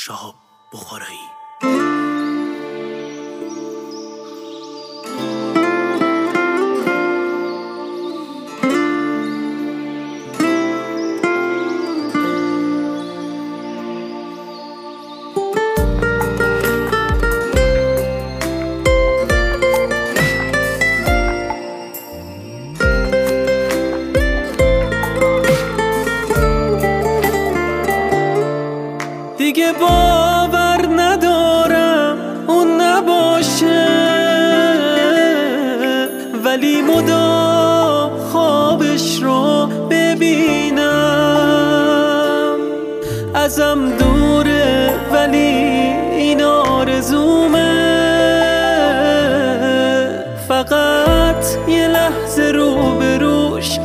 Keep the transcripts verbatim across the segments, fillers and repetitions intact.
شهاب بخارایی. دیگه باور ندارم اون نباشه، ولی مدام خوابش رو ببینم. ازم دوره ولی این آرزومه، فقط یه لحظه روبروش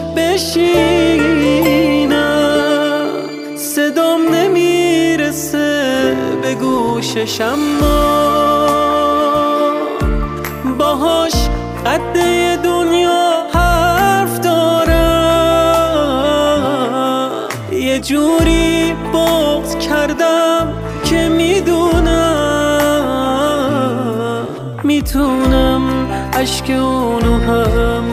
بشینم. صدام نمیرسه به گوشش، اما باهاش قده دنیا حرف دارم. یه جوری بغض کردم که میدونم میتونم اشک اونو هم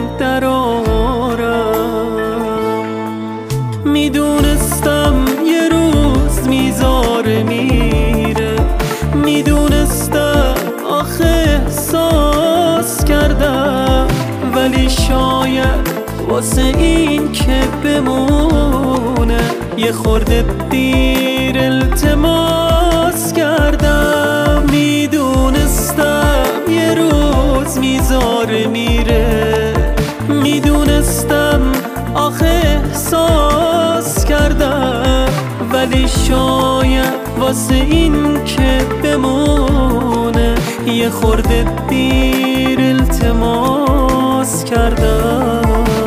درارم. میدونستم یه روز میذاره میره، میدونستم آخه احساس کردم، ولی شاید واسه این که بمونه یه خورده دیر التماس کردم. میدونستم یه روز میذاره میره، میدونستم آخه احساس کردم، ولی شاید واسه این که بمونه یه خورده دیر التماس کردم.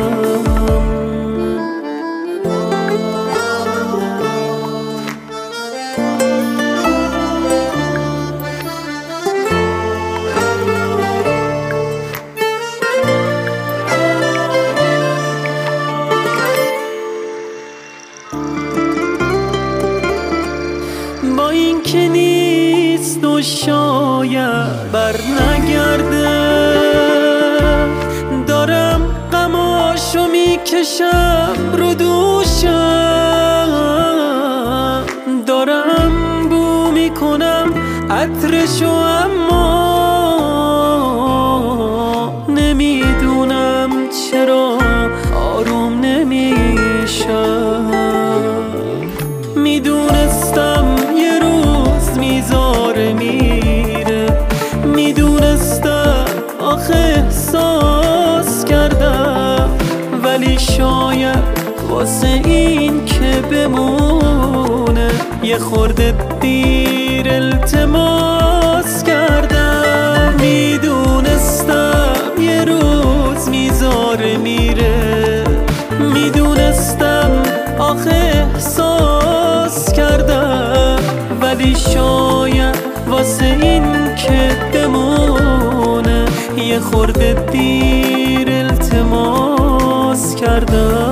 با این که نیست و شاید بر نگرده، دارم غماشو میکشم رو دوشم، دارم بو میکنم عطرشو، اما نمیدونم چرا آروم نمیشم. میدونستم یه روز میذاره میره، میدونستم آخه احساس کردم، ولی شاید واسه این که بمونه یه خورده دیر التماس کردم. میدونستم یه روز میذاره میره، میدونستم آخه احساس کردم، ولی شاید واسه این که بمونه یه خورده دیر التماس کردم.